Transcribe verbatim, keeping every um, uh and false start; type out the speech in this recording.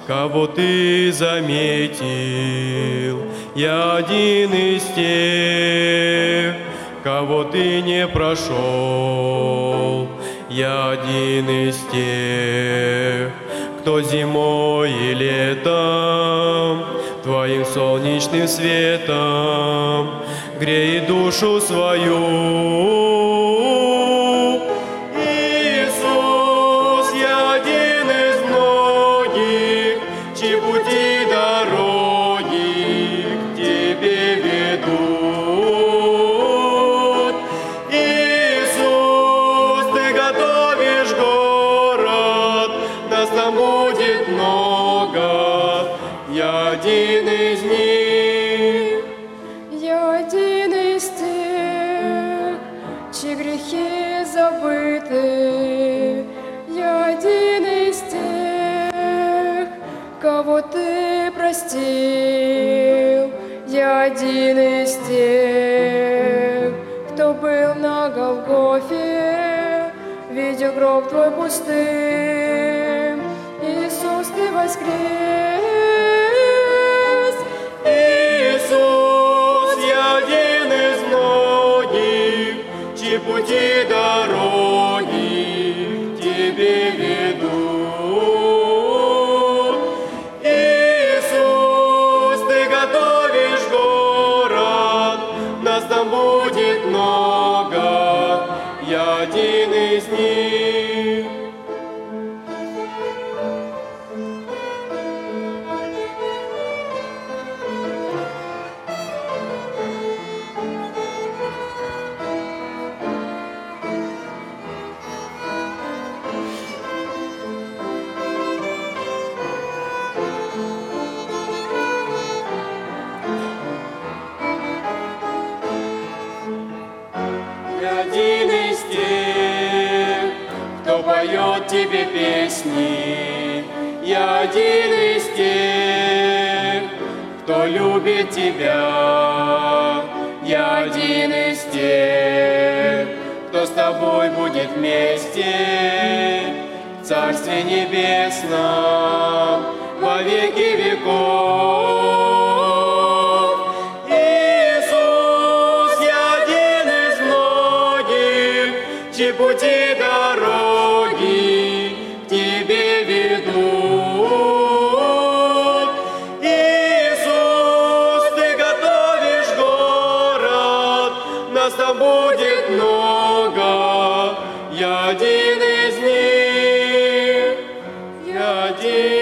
кого ты заметил. Я один из тех, кого ты не прошел. Я один из тех, кто зимой и летом твоим солнечным светом греет душу свою. Иисус, я один из многих, чьи пути дороги к Тебе ведут. Иисус, Ты готовишь город, нас там будет много, я один из них. Я один из тех, чьи грехи забыты. Я один из тех, кого Ты простил. Я один из тех, кто был на Голгофе, видя гроб Твой пустым. Иисус, Ты воскрес. Иисус, я один из многих, чьи пути дороги к Тебе ведут. Иисус, Ты готовишь город, нас там будет много, я один из них. Я один из тех, кто поет Тебе песни. Я один из тех, кто любит Тебя. Я один из тех, кто с Тобой будет вместе в Царстве Небесном во веки веков. Иисус, я один из многих, чьи пути дороги к Тебе ведут. Иисус, Ты готовишь город, нас там будет много, я один из них, я один.